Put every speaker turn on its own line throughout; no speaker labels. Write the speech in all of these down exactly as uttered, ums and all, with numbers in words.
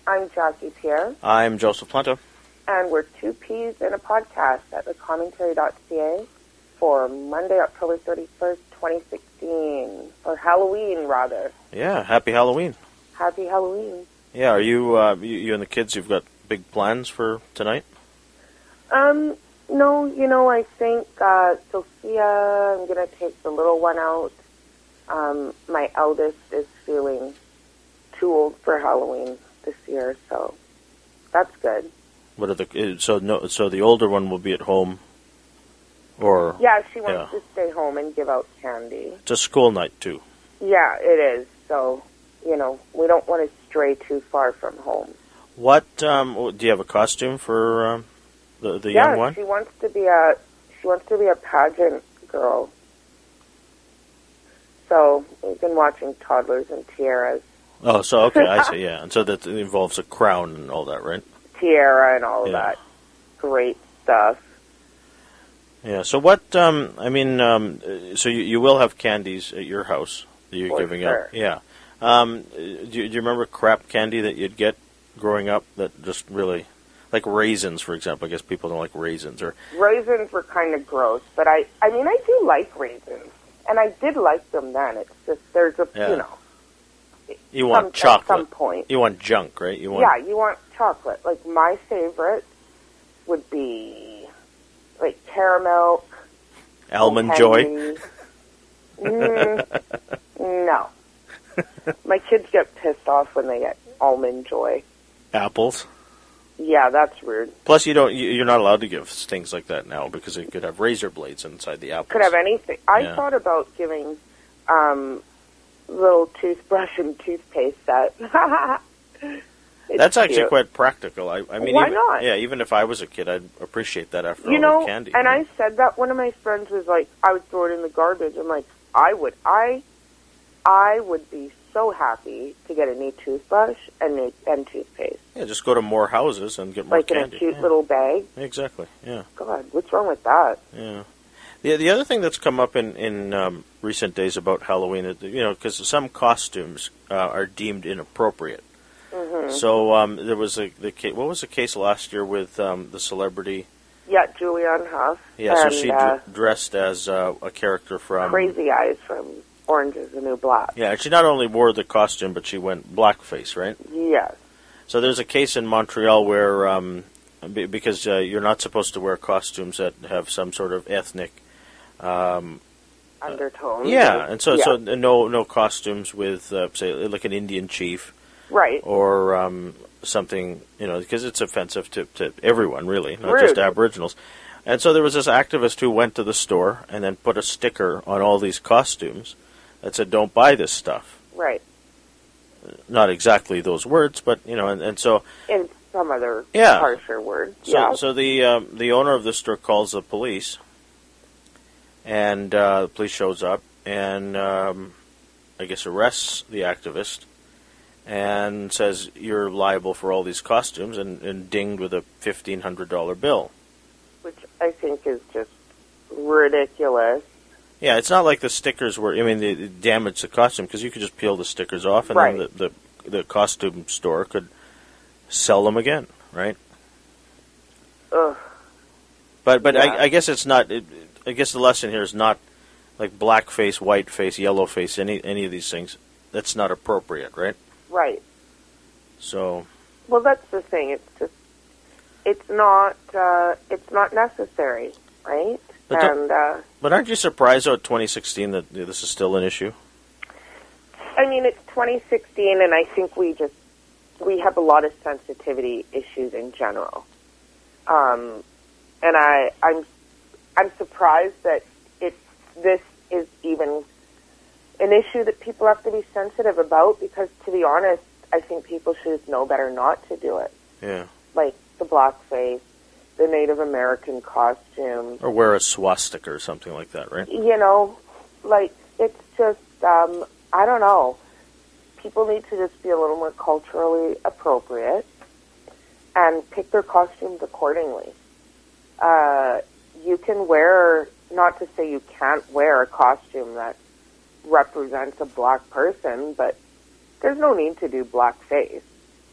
I'm Jackie Pierre.
I'm Joseph Planta.
And we're two peas in a podcast at the commentary dot c a for Monday, October thirty-first, twenty sixteen. For Halloween, rather.
Yeah, happy Halloween.
Happy Halloween.
Yeah, are you, uh, you, you and the kids, you've got big plans for tonight?
Um, no, you know, I think uh, Sophia, I'm going to take the little one out. Um, my eldest is feeling too old for Halloween this year, so that's good.
What are the so no so the older one will be at home, or
yeah, she wants
yeah.
to stay home and give out candy.
It's a school night too.
Yeah, it is. So you know we don't want to stray too far from home.
What um, do you have a costume for um, the the
yeah,
young one?
she wants to be a she wants to be a pageant girl. So we've been watching Toddlers and Tiaras.
Oh, so okay, I see. Yeah, and so that involves a crown and all that, right?
Tiara and all of
yeah.
that great stuff.
Yeah. So what? Um, I mean, um, so you, you will have candies at your house that you're
For
giving
sure.
out. Yeah. Um, do, you, do you remember crap candy that you'd get growing up that just really, like raisins, for example? I guess people don't like raisins or
raisins were kind of gross, but I, I mean, I do like raisins, and I did like them then. It's just there's a
yeah.
you know.
You want
some,
chocolate.
At some point.
You want junk, right? You want
yeah, you want chocolate. Like, my favorite would be, like, caramel.
Almond Joy?
mm, no. My kids get pissed off when they get Almond Joy.
Apples?
Yeah, that's rude.
Plus, you don't, you're not allowed to give things like that now because it could have razor blades inside the apples.
Could have anything. I
yeah.
thought about giving... Um, little toothbrush and toothpaste set.
That's actually
cute.
quite practical. I, I mean,
why
even,
not?
Yeah, even if I was a kid, I'd appreciate that after
you
all
know,
the candy.
And
right?
I said that one of my friends was like, I would throw it in the garbage. I'm like, I would, I, I would be so happy to get a new toothbrush and new and toothpaste.
Yeah, just go to more houses and get more
like
candy.
Like in a cute
yeah.
little bag.
Exactly. Yeah.
God, what's wrong with that?
Yeah. The the other thing that's come up in in um, recent days about Halloween, is, you know, because some costumes uh, are deemed inappropriate.
Mm-hmm.
So um, there was a the case, what was the case last year with um, the celebrity?
Yeah, Julianne Hough.
Yeah,
and,
so she
uh,
d- dressed as uh, a character from
Crazy Eyes from Orange Is the New Black.
Yeah, and she not only wore the costume, but she went blackface, right?
Yes.
So there's a case in Montreal where um, b- because uh, you're not supposed to wear costumes that have some sort of ethnic Um,
undertone.
yeah, and so
yeah.
so no no costumes with uh, say like an Indian chief,
right?
Or um, something, you know, because it's offensive to, to everyone really, not
Rude.
just Aboriginals. And so there was this activist who went to the store and then put a sticker on all these costumes that said, "Don't buy this stuff."
Right.
Not exactly those words, but you know, and, and so
in some other
yeah.
harsher words.
So,
yeah.
so the um, the owner of the store calls the police. And uh, the police shows up and um, I guess arrests the activist and says you're liable for all these costumes and, and dinged with a fifteen hundred dollars bill.
Which I think is just ridiculous.
Yeah, it's not like the stickers were, I mean, they, they damaged the costume because you could just peel the stickers off and
right.
then the, the, the costume store could sell them again, right?
Ugh.
But, but
yeah.
I, I guess it's not... It, I guess the lesson here is not like blackface, whiteface, yellowface, any any of these things. That's not appropriate, right?
Right.
So.
Well, that's the thing. It's just, it's not, uh, it's not necessary, right?
But
and uh,
but aren't you surprised, though, at twenty sixteen that this is still an issue?
I mean, it's twenty sixteen, and I think we just we have a lot of sensitivity issues in general. Um, and I I'm. I'm surprised that it this is even an issue that people have to be sensitive about because, to be honest, I think people should know better not to do it.
Yeah.
Like the blackface, the Native American costume.
Or wear a swastika or something like that, right?
You know, like, it's just, um, I don't know. People need to just be a little more culturally appropriate and pick their costumes accordingly. Uh... You can wear, not to say you can't wear a costume that represents a black person, but there's no need to do blackface.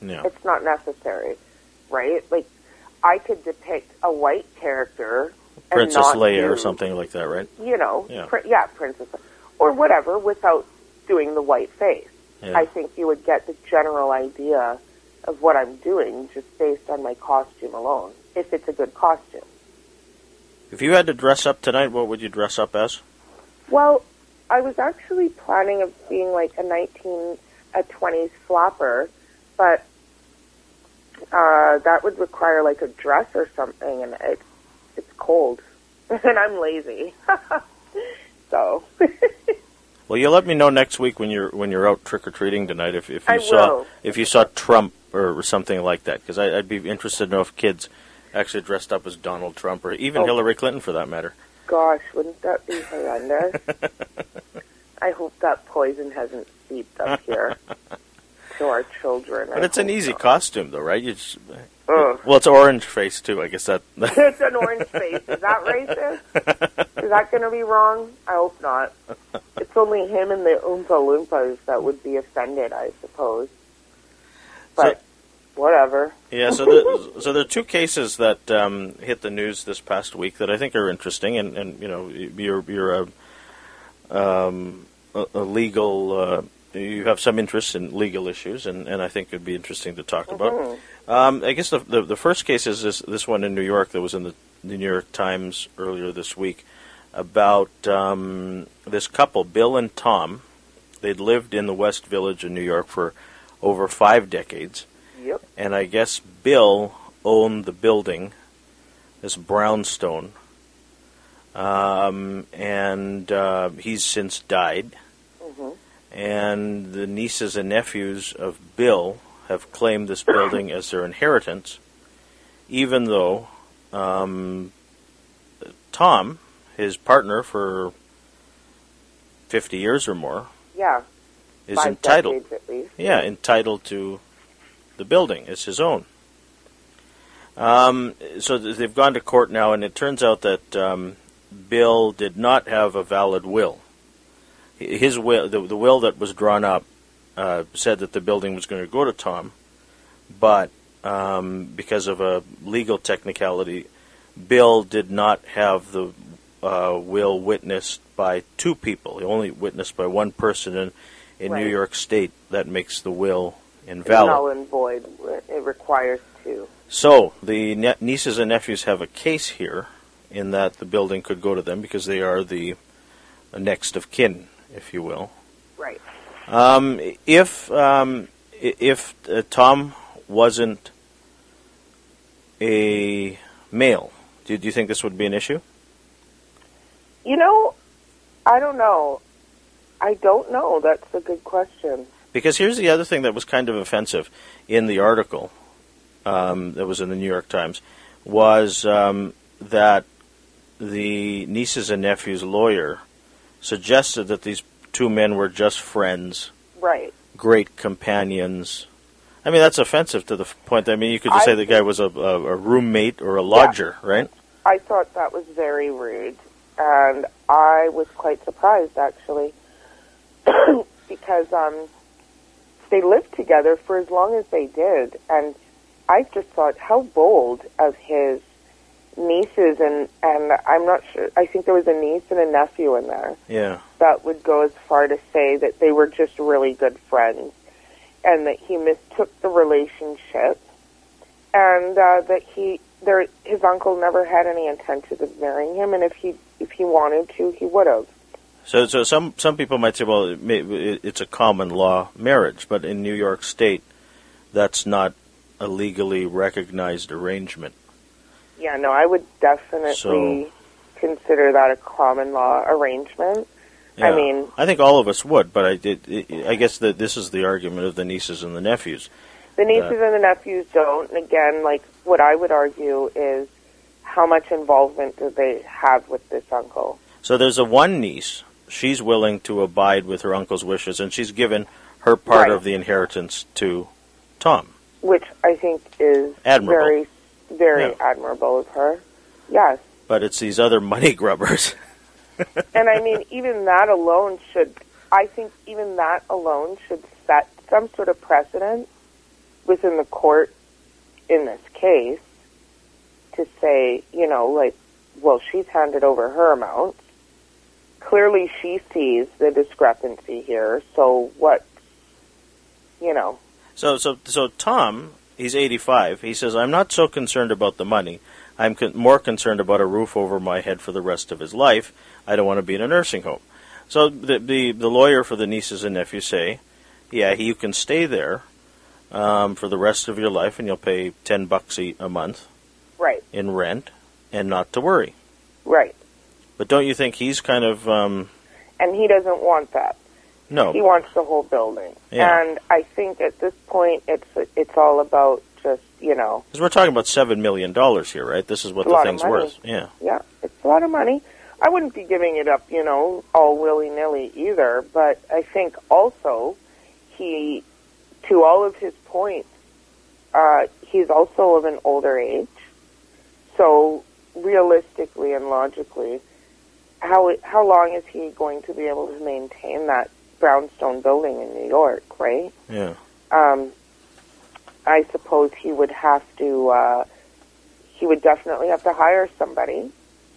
Yeah.
It's not necessary, right? Like, I could depict a white character,
Princess
and not
Leia
do,
or something like that, right?
You know,
Yeah,
pr- yeah Princess, or whatever, without doing the white face.
Yeah.
I think you would get the general idea of what I'm doing just based on my costume alone, if it's a good costume.
If you had to dress up tonight, what would you dress up as?
Well, I was actually planning of being like a nineteen, a twenties flapper, but uh, that would require like a dress or something, and it's it's cold, and I'm lazy, so.
Well, you'll let me know next week when you're when you're out trick or treating tonight if if you
I
saw
will.
if you saw Trump or something like that, because I'd be interested to know if kids actually dressed up as Donald Trump or even
Oh.
Hillary Clinton for that matter.
Gosh, wouldn't that be horrendous? I hope that poison hasn't seeped up here to our children.
But
I
it's an
hope
easy
not.
costume, though, right? You just,
Ugh.
well, it's orange face too. I guess that.
It's an orange face. Is that racist? Is that going to be wrong? I hope not. It's only him and the Oompa Loompas that would be offended, I suppose. But
So-
whatever.
Yeah, so the, so there are two cases that um, hit the news this past week that I think are interesting, and, and you know, you're you're a, um, a, a legal, uh, you have some interest in legal issues, and, and I think it'd be interesting to talk about.
Mm-hmm.
Um, I guess the, the the first case is this this one in New York that was in the, the New York Times earlier this week about um, this couple, Bill and Tom. They'd lived in the West Village in New York for over five decades.
Yep.
And I guess Bill owned the building, this brownstone, um, and uh, he's since died.
Mm-hmm.
And the nieces and nephews of Bill have claimed this building as their inheritance, even though um, Tom, his partner for fifty years or more,
Yeah.
is
Five
entitled.
decades at least.
Yeah, entitled to the building. It's his own. Um, so th- they've gone to court now, and it turns out that um, Bill did not have a valid will. His will, the, the will that was drawn up, uh, said that the building was going to go to Tom, but um, because of a legal technicality, Bill did not have the uh, will witnessed by two people. He only witnessed by one person, and in
Right.
New York State, that makes the will invalid.
Null and void. It requires two.
So the ne- nieces and nephews have a case here in that the building could go to them because they are the next of kin, if you will.
Right.
Um, if um, i- if uh, Tom wasn't a male, do, do you think this would be an issue?
You know, I don't know. I don't know. That's a good question.
Because here's the other thing that was kind of offensive in the article um, that was in the New York Times was um, that the nieces and nephews' lawyer suggested that these two men were just friends,
Right.
great companions. I mean, that's offensive to the f- point. I mean, you could just
I
say the guy was a, a, a roommate or a lodger, right?
I thought that was very rude, and I was quite surprised, actually, because um, they lived together for as long as they did, and I just thought how bold of his nieces, and, and I'm not sure, I think there was a niece and a nephew in there,
Yeah.
that would go as far to say that they were just really good friends, and that he mistook the relationship, and uh, that he there his uncle never had any intention of marrying him, and if he if he wanted to, he would have.
So, so some some people might say, well, it may, it, it's a common law marriage, but in New York State, that's not a legally recognized arrangement.
Yeah, no, I would definitely
So-
consider that a common law arrangement. I
Yeah.
mean,
I think all of us would, but I did. It, I guess that this is the argument of the nieces and the nephews.
the nieces and the nephews don't, and again, like, what I would argue is how much involvement do they have with this uncle?
So there's a one niece. She's willing to abide with her uncle's wishes, and she's given her part
Right.
of the inheritance to Tom.
Which I think is
Admirable.
very, very
Yeah.
admirable of her. Yes.
But it's these other money grubbers.
And I mean, even that alone should, I think even that alone should set some sort of precedent within the court in this case to say, you know, like, well, she's handed over her amounts. Clearly she sees the discrepancy here, so what, you know.
So, so, so Tom, he's eighty-five. He says, I'm not so concerned about the money. I'm con- more concerned about a roof over my head for the rest of his life. I don't want to be in a nursing home. So the the, the lawyer for the nieces and nephews say, yeah, you can stay there um, for the rest of your life, and you'll pay ten bucks a, a month
right.
in rent, and not to worry.
Right.
But don't you think he's kind of... Um,
and he doesn't want that.
No.
He wants the whole building.
Yeah.
And I think at this point it's it's all about just, you know...
Because we're talking about seven million dollars here, right? This is what the thing's worth. Yeah.
Yeah, it's a lot of money. I wouldn't be giving it up, you know, all willy-nilly either, but I think also he, to all of his points, uh, he's also of an older age. So realistically and logically, how how long is he going to be able to maintain that brownstone building in New York, right?
Yeah.
Um, I suppose he would have to, uh, he would definitely have to hire somebody.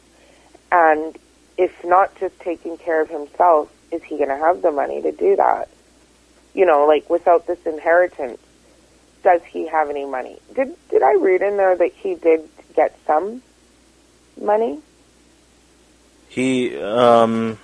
And if not just taking care of himself, is he going to have the money to do that? You know, like without this inheritance, does he have any money? Did did I read in there that he did get some money?
He, um...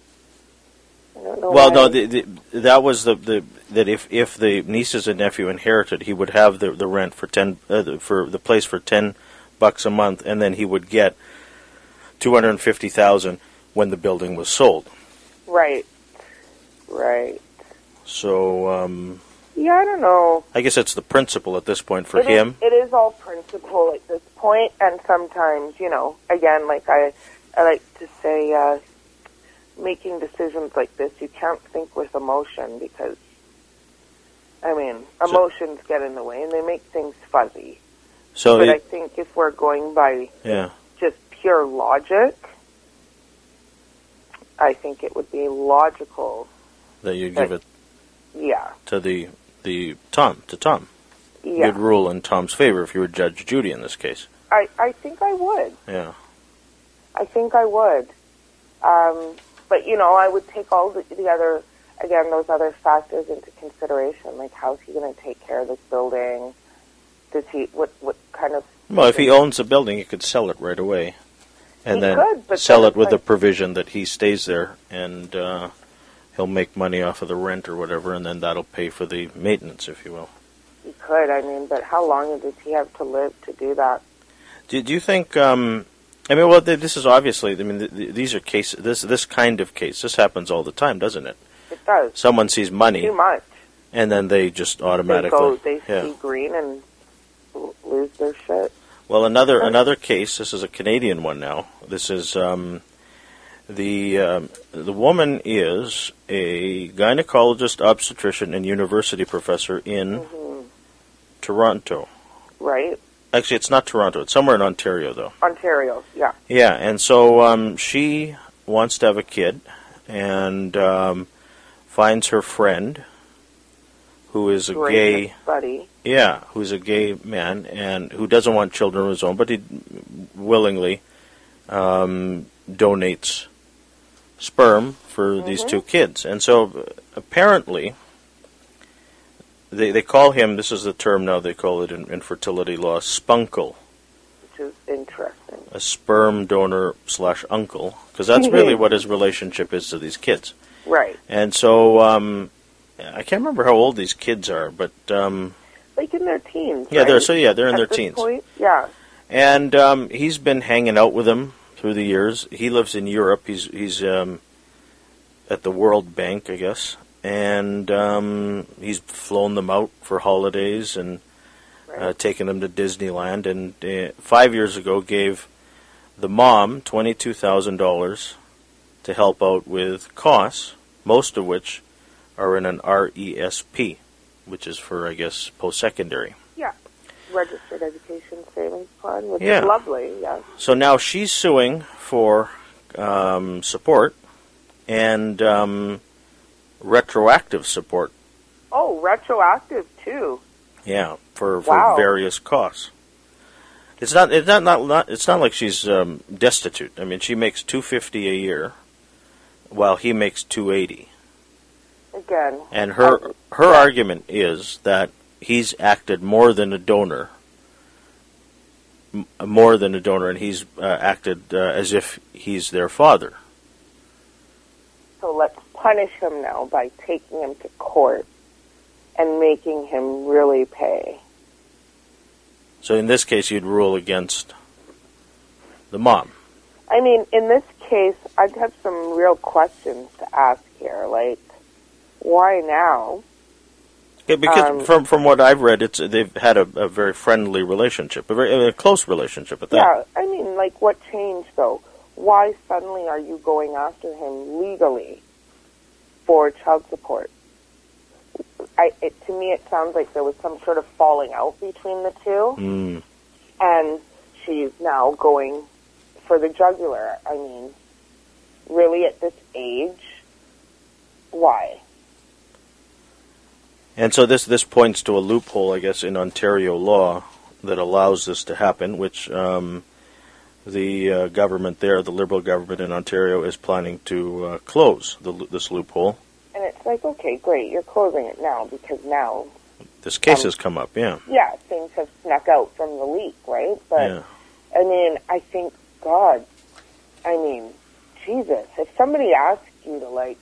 I don't know
well,
why.
no, the, the, that was the, the that if, if the nieces and nephew inherited, he would have the the rent for ten uh, for the place for ten bucks a month, and then he would get two hundred and fifty thousand when the building was sold.
Right, right.
So, um,
yeah, I don't know.
I guess it's the principle at this point for
it
him.
Is, it is all principle at this point, and sometimes, you know, again, like I, I like to say, uh, making decisions like this, you can't think with emotion because, I mean, emotions so, get in the way and they make things fuzzy.
So
but
it,
I think if we're going by
yeah.
just pure logic, I think it would be logical
that you
that,
give it
yeah.
to the the Tom to Tom.
Yeah.
You'd rule in Tom's favor if you were Judge Judy in this case.
I, I think I would.
Yeah.
I think I would. Um, but, you know, I would take all the, the other, again, those other factors into consideration. Like, how's he going to take care of this building? Does he, what, what kind of...
Well, if he owns the building, he could sell it right away. And
he
then
could, but
sell
then
it with
like,
the provision that he stays there and uh, he'll make money off of the rent or whatever, and then that'll pay for the maintenance, if you will.
He could, I mean, but how long does he have to live to do that?
Do, do you think... Um, I mean, well, this is obviously, I mean, these are cases, this this kind of case, this happens all the time, doesn't it?
It does.
Someone sees money.
Too much.
And then they just automatically...
They go, they
yeah.
see green and lose their shit.
Well, another another case, this is a Canadian one now. This is, um, the um, the woman is a gynecologist, obstetrician, and university professor in
mm-hmm.
Toronto.
Right.
Actually, it's not Toronto. It's somewhere in Ontario, though.
Ontario, yeah.
Yeah, and so um, she wants to have a kid and um, finds her friend, who is a
Great
gay...
buddy.
Yeah, who's a gay man and who doesn't want children of his own, but he willingly um, donates sperm for mm-hmm. these two kids. And so apparently... They they call him, this is the term now they call it in, in fertility law, spunkle.
Which is interesting.
A sperm donor slash uncle, because that's really what his relationship is to these kids.
Right.
And so, um, I can't remember how old these kids are, but... Um,
like in their teens,
Yeah,
right?
they're so yeah, they're in
At
their
this
teens.
Point? Yeah.
And um, he's been hanging out with them through the years. He lives in Europe. He's, he's um, at the World Bank, I guess. And um, he's flown them out for holidays and right. uh, taken them to Disneyland. And uh, five years ago gave the mom twenty-two thousand dollars to help out with costs, most of which are in an R E S P, which is for, I guess, post-secondary.
Yeah, Registered Education Savings Fund, which
yeah.
is lovely, yeah.
So now she's suing for um, support and... Um, retroactive support.
Oh, retroactive too.
Yeah, for, for
Wow.
various costs. It's not it's not, not, not it's not like she's um, destitute. I mean, she makes two fifty a year, while he makes two eighty.
Again.
And her
I,
her
yeah.
argument is that he's acted more than a donor, m- more than a donor, and he's uh, acted uh, as if he's their father.
So let's punish him now by taking him to court and making him really pay.
So in this case, you'd rule against the mom.
I mean, in this case, I'd have some real questions to ask here, like, why now?
Yeah, because
Um,
from from what I've read, it's they've had a, a very friendly relationship, a very a close relationship at that.
Yeah, I mean, like, what changed, though? Why suddenly are you going after him legally for child support? I, it, to me, it sounds like there was some sort of falling out between the two,
Mm.
and she's now going for the jugular. I mean, really, at this age, why?
And so this this points to a loophole, I guess, in Ontario law that allows this to happen, which um, the uh, government there, the Liberal government in Ontario, is planning to uh, close the, this loophole.
And it's like, okay, great, you're closing it now because now,
This case
Um,
has come up, yeah.
yeah, things have snuck out from the leak, right? But,
Yeah.
I mean, I think, God, I mean, Jesus, if somebody asks you to, like,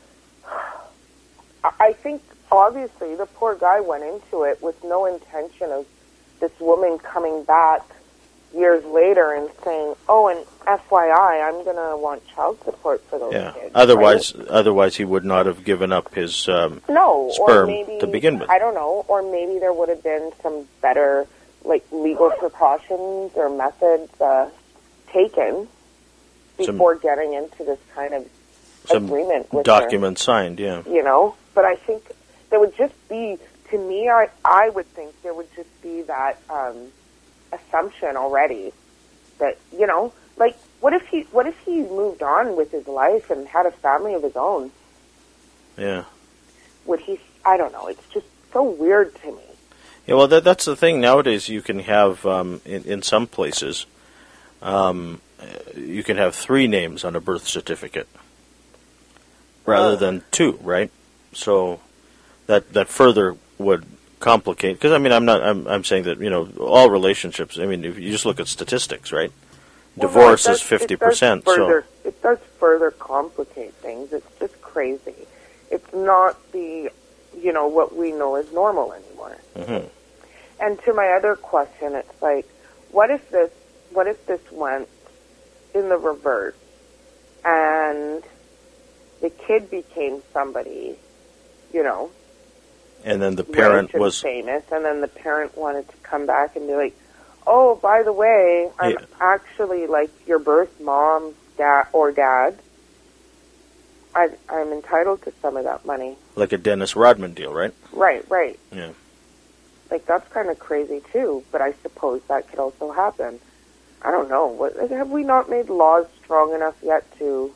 I I think, obviously, the poor guy went into it with no intention of this woman coming back years later and saying, oh, and F Y I, I'm going to want child support for those
Yeah.
kids.
Otherwise,
right?
otherwise he would not have given up his um,
No, or
sperm
maybe,
to begin with.
I don't know, or maybe there would have been some better, like, legal precautions or methods uh, taken
Some-
before getting into this kind of
some
agreement with
document signed, yeah.
her, you know? But I think there would just be, to me, I, I would think there would just be that um, assumption already that, you know, like, what if he, what if he moved on with his life and had a family of his own?
Yeah.
Would he, I don't know, it's just so weird to me.
Yeah, well, that, that's the thing. Nowadays, you can have, um, in, in some places, um, you can have three names on a birth certificate rather
Oh.
than two, right? So that that further would complicate. Because I mean, I'm not. I'm, I'm saying that you know all relationships. I mean, if you just look at statistics, right?
Well, no,
Divorce
it does-
is fifty
it does
percent. So
further- it does further complicate things. It's just crazy. It's not the, you know, what we know as normal anymore.
mhm.
And to my other question, it's like, what if this, what if this went in the reverse, and the kid became somebody, you know,
and then the parent
rich and
was
famous, and then the parent wanted to come back and be like, oh, by the way, I'm
Yeah.
actually like your birth mom, dad, or dad. I, I'm entitled to some of that money.
like a Dennis Rodman deal, right?
Right, right.
Yeah.
Like, that's kind of crazy, too, but I suppose that could also happen. I don't know. What, like, have we not made laws strong enough yet to,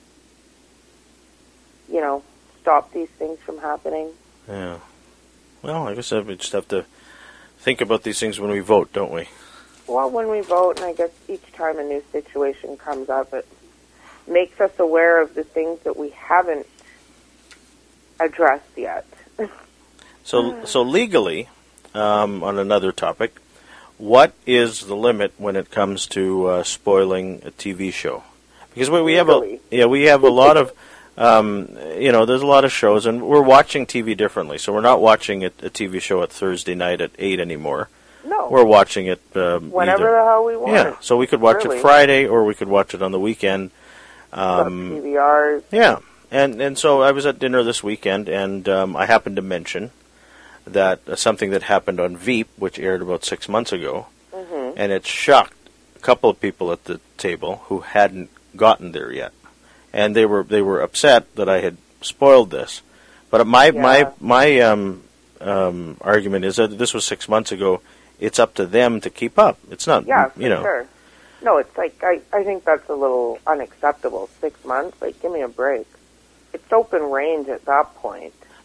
you know, stop these things from happening?
Yeah. Well, I guess we just have to think about these things when we vote, don't we?
Well, when we vote, and I guess each time a new situation comes up, it makes us aware of the things that we haven't addressed yet.
So, so legally, um, on another topic, what is the limit when it comes to uh, spoiling a T V show? Because we, we have a
Legally.
yeah we have a lot of um, you know there's a lot of shows, and we're watching T V differently. So we're not watching a, a T V show at Thursday night at eight anymore.
No.
We're watching it um,
Whenever
either.
the hell we want.
Yeah, so we could watch
Really.
it Friday, or we could watch it on the weekend.
Some
Um,
P V Rs.
yeah, and and so I was at dinner this weekend, and um, I happened to mention that uh, something that happened on Veep, which aired about six months ago,
Mm-hmm.
and it shocked a couple of people at the table who hadn't gotten there yet, and they were they were upset that I had spoiled this. But my
Yeah.
my my um, um, argument is that this was six months ago. It's up to them to keep up. It's not,
Yeah, for
you know.
sure. No, it's like, I, I think that's a little unacceptable. Six months? Like, give me a break. It's open range at that point.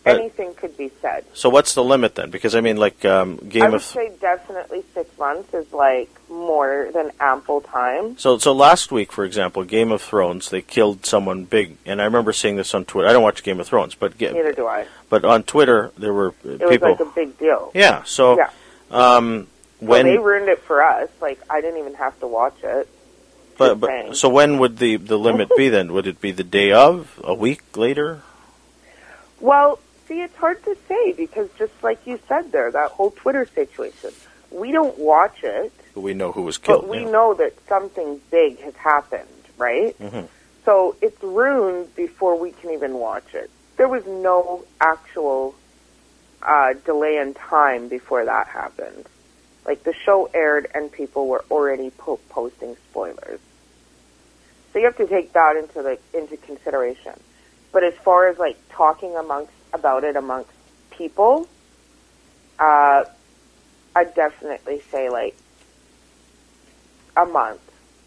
But-
anything could be said.
So what's the limit then? Because I mean, like um, Game
I would
of.
say definitely six months is like more than ample time.
So, so last week, for example, Game of Thrones, they killed someone big, and I remember seeing this on Twitter. I don't watch Game of Thrones, but get,
Neither do I.
but on Twitter there were uh,
It
people.
was like a big deal.
yeah. So,
Yeah.
um,
So
when
they ruined it for us. Like, I didn't even have to watch it.
but,
Just
but
saying.
so when would the the limit be then? Would it be the day of, a week later?
Well, see, it's hard to say because just like you said there, that whole Twitter situation, we don't watch it,
We know who was killed.
but we
yeah.
know that something big has happened, right?
Mhm.
So it's ruined before we can even watch it. There was no actual uh, delay in time before that happened. Like, the show aired and people were already po- posting spoilers. So you have to take that into the into consideration. But as far as like talking amongst about it amongst people, uh, I'd definitely say like a month.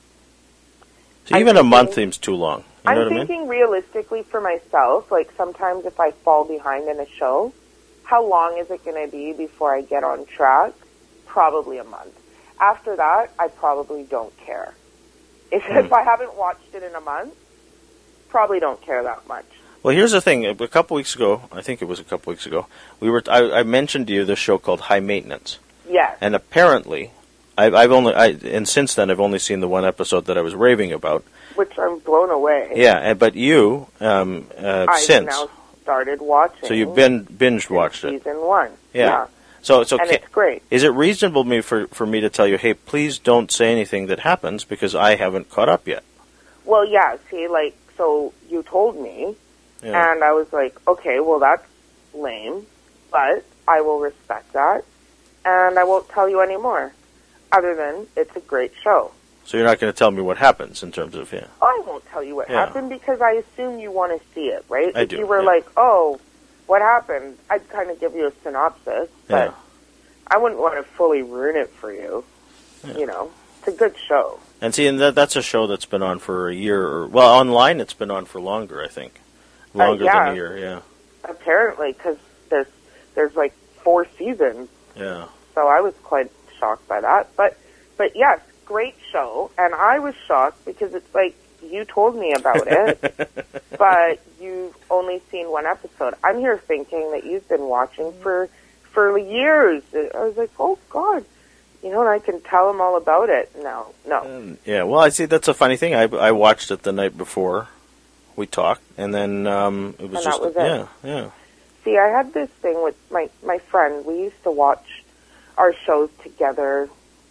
So
I'm
even a month
thinking-
seems too long. You
I'm
know what I mean?
thinking realistically for myself, like sometimes if I fall behind in a show, how long is it going to be before I get on track? Probably a month. After that, I probably don't care. If,
Hmm.
if I haven't watched it in a month, probably don't care that much.
Well, here's the thing. A couple weeks ago, I think it was a couple weeks ago, we were. I, I mentioned to you this show called High Maintenance,
Yes.
and apparently, I've, I've only. I, and since then, I've only seen the one episode that I was raving about.
Which I'm blown away.
Yeah, and, but you, um, uh,
I've
since
now started watching.
so you've been binge watched it.
Season one.
Yeah. So so
And
ca-
it's great.
is it reasonable me for for me to tell you, hey, please don't say anything that happens because I haven't caught up yet?
Well, yeah, see, like, so you told me,
Yeah.
and I was like, okay, well, that's lame, but I will respect that, and I won't tell you anymore, other than it's a great show.
So you're not going to tell me what happens in terms of yeah.
I won't tell you what
Yeah.
happened because I assume you want to see it, right?
I
if
do,
you were
yeah.
like, oh, what happened, I'd kind of give you a synopsis, but
Yeah.
I wouldn't want to fully ruin it for you,
Yeah.
you know? It's a good show.
And see, and that, that's a show that's been on for a year. Or, well, online it's been on for longer, I think. Longer
yeah.
than a year, yeah.
Apparently, because there's, there's like four seasons.
Yeah.
So I was quite shocked by that. But, but yes, great show. And I was shocked because it's like, you told me about it, but you've only seen one episode. I'm here thinking that you've been watching for, for years. I was like, oh God, you know, and I can tell them all about it. No, no.
Um, yeah, well, I see that's a funny thing. I, I watched it the night before we talked, and then um, it was
And
just,
that was it.
yeah, yeah.
See, I had this thing with my, my friend. We used to watch our shows together,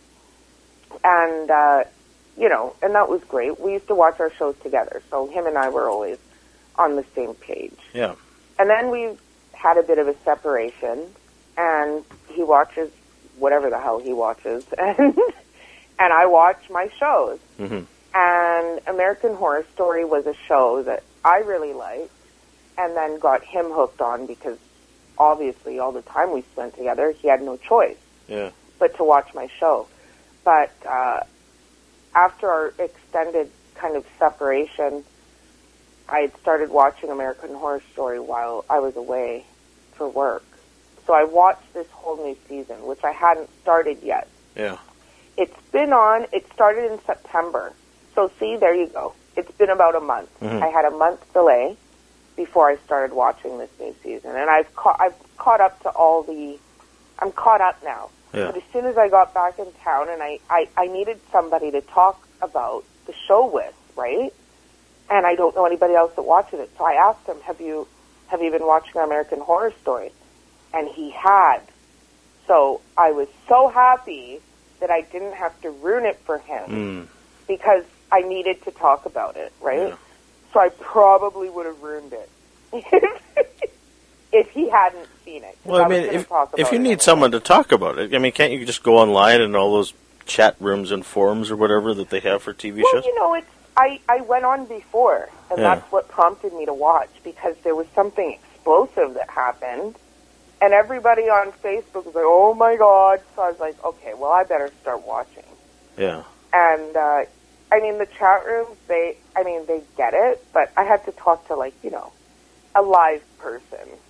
and, uh, you know, and that was great. We used to watch our shows together, so him and I were always on the same page.
Yeah.
And then we had a bit of a separation, and he watches whatever the hell he watches, and and I watch my shows.
Mm-hmm.
And American Horror Story was a show that I really liked, and then got him hooked on because obviously all the time we spent together, he had no choice
Yeah.
but to watch my show. But uh, after our extended kind of separation, I had started watching American Horror Story while I was away for work. So I watched this whole new season, which I hadn't started yet.
Yeah.
It's been on, it started in September. So see, there you go. It's been about a month.
Mhm.
I had a month delay before I started watching this new season. And I've caught, I've caught up to all the, I'm caught up now.
Yeah.
But as soon as I got back in town and I, I, I needed somebody to talk about the show with, right? And I don't know anybody else that watches it. So I asked him, have you, have you been watching American Horror Story? And he had. So I was so happy that I didn't have to ruin it for him
Mm.
because I needed to talk about it, right?
Yeah.
So I probably would have ruined it if he hadn't seen it. 'cause
Well, I
was
mean,
gonna
if
talk
if
about
you
it
need
anyway.
someone to talk about it, I mean, can't you just go online and all those chat rooms and forums or whatever that they have for T V
Well,
shows?
you know, it's I, I went on before, and
Yeah.
that's what prompted me to watch, because there was something explosive that happened, and everybody on Facebook was like, oh my God. So I was like, okay, well, I better start watching.
Yeah.
And, uh, I mean, the chat rooms, they, I mean, they get it, but I had to talk to, like, you know, a live person.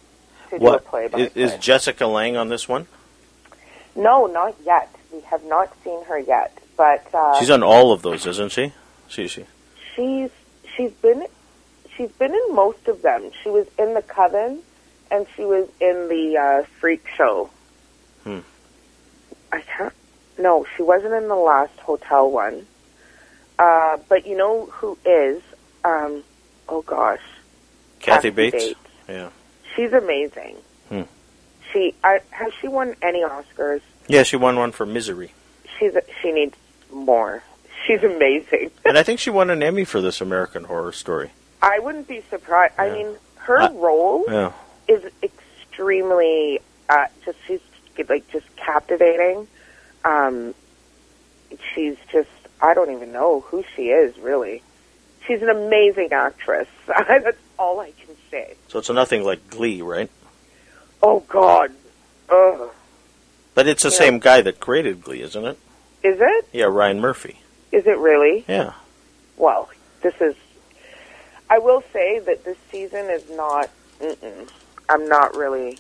to
what
do a play-by-play.
is, is Jessica Lange on this one?
No, not yet. We have not seen her yet, but uh,
She's on all of those, isn't she? She she.
She's she's been she's been in most of them. She was in The Coven, and she was in the uh, Freak Show.
Hmm.
I can't. No, she wasn't in the last hotel one. Uh, but you know who is? Um, oh gosh,
Kathy, Kathy Bates? Bates. Yeah,
she's amazing.
Hmm.
She I, has she won any Oscars?
Yeah, she won one for Misery.
She's she needs more. She's amazing.
And I think she won an Emmy for this American Horror Story.
I wouldn't be surprised. Yeah. I mean, her uh, role
yeah.
is extremely uh, just she's like just captivating. Um, she's just I don't even know who she is really. She's an amazing actress. That's all I can say.
So it's nothing like Glee, right?
Oh God. Ugh.
But it's the yeah. same guy that created Glee, isn't it?
Is it?
Yeah, Ryan Murphy.
Is it really?
Yeah.
Well, this is... I will say that this season is not... Mm-mm. I'm not really...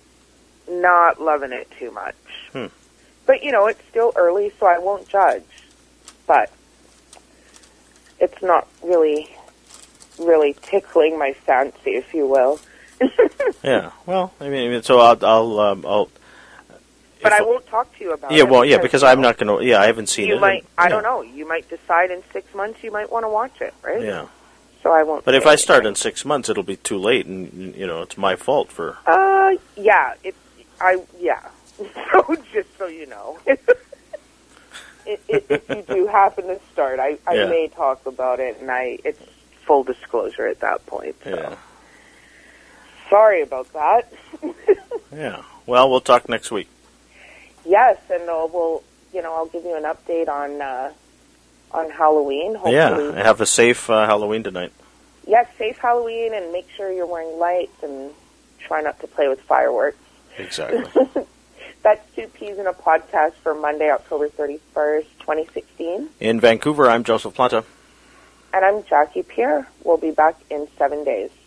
Not loving it too much.
Hmm.
But, you know, it's still early, so I won't judge. But it's not really, really tickling my fancy, if you will.
Yeah. Well, I mean, so I'll... I'll, um, I'll
But I won't talk to you about
yeah,
it.
Yeah, well, yeah, because I'm not going to... Yeah, I haven't seen
you
it.
Might,
and,
I
yeah.
don't know. You might decide in six months you might want to watch it, right?
Yeah.
So I won't...
But if I start in six months, it'll be too late, and, you know, it's my fault for...
Uh, yeah. It's... I... Yeah. So, just so you know. it, it, if you do happen to start, I, I
yeah.
may talk about it, and I... It's full disclosure at that point, so...
Yeah.
Sorry about that.
Yeah. Well, we'll talk next week.
Yes, and uh, we'll, you know, I'll give you an update on uh, on Halloween. Hopefully.
Yeah, have a safe uh, Halloween tonight.
Yes, safe Halloween, and make sure you're wearing lights and try not to play with fireworks.
Exactly.
That's Two Peas in a Podcast for Monday, October thirty-first, twenty sixteen.
In Vancouver, I'm Joseph Planta.
And I'm Jackie Pierre. We'll be back in seven days.